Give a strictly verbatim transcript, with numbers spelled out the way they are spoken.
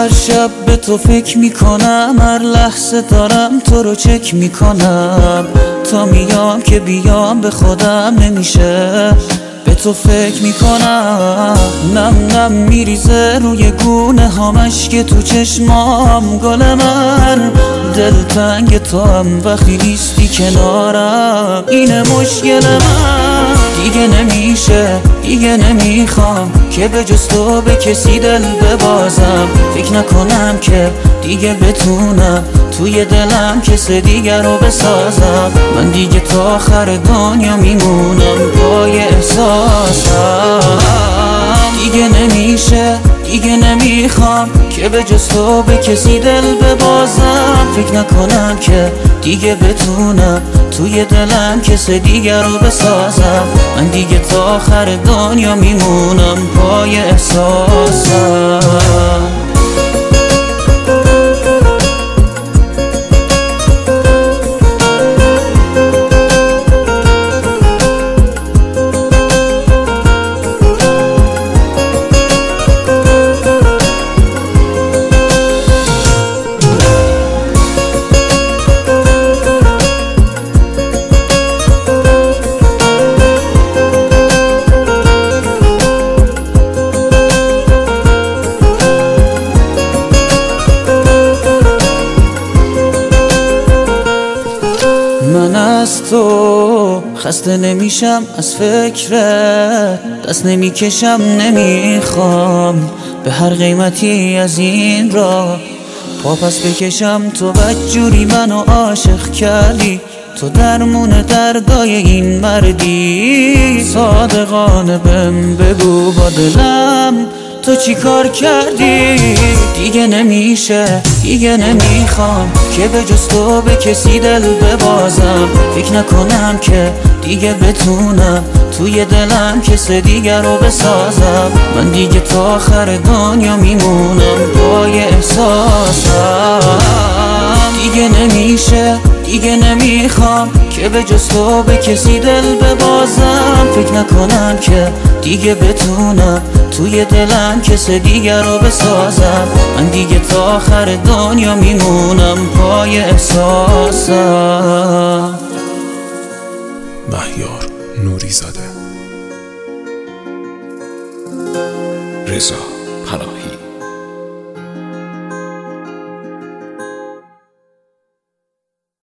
هر شب به تو فکر میکنم، هر لحظه دارم تو رو چک میکنم. تا میام که بیام به خودم نمیشه، به تو فکر میکنم. نم نم میریزه روی گونه هامش که تو چشمام. گل من دلتنگ تو هم وقتی نیستی کنارم. اینه مشکل من، دیگه نمیشه، دیگه نمیخوام که به جز تو به کسی دل ببازم. فکر نکنم که دیگه بتونم توی دلم کس دیگر رو بسازم. من دیگه تا آخر دنیا میمونم پای احساسم. دیگه نمیشه، دیگه نمیخوام که به جز تو به کسی دل ببازم. فکر نکنم که دیگه بتونم توی دلم کس دیگر رو بسازم. من دیگه تا آخر دنیا میمونم پای احساسم. من از تو خسته نمیشم، از فکرت دست نمیکشم. نمیخوام به هر قیمتی از این راه پا پس بکشم. تو بدجوری منو عاشق کردی، تو درمون دردای این مردی. صادقانه بهم بگو با دلم تو چی کار کردی؟ دیگه نمیشه، دیگه نمیخوام که به جز تو به کسی دل ببازم. فکر نکنم که دیگه بتونم توی دلم کس دیگر رو بسازم. من دیگه تا آخر دنیا میمونم پای احساسم. دیگه نمیشه، دیگه نمیخوام که به جز تو به کسی دل ببازم. فکر نکنم که دیگه بتونم توی دلم کس دیگر رو بسازم. من دیگه تا آخر دنیا میمونم پای احساسم. مهیار نوریزاده، رضا پناهی.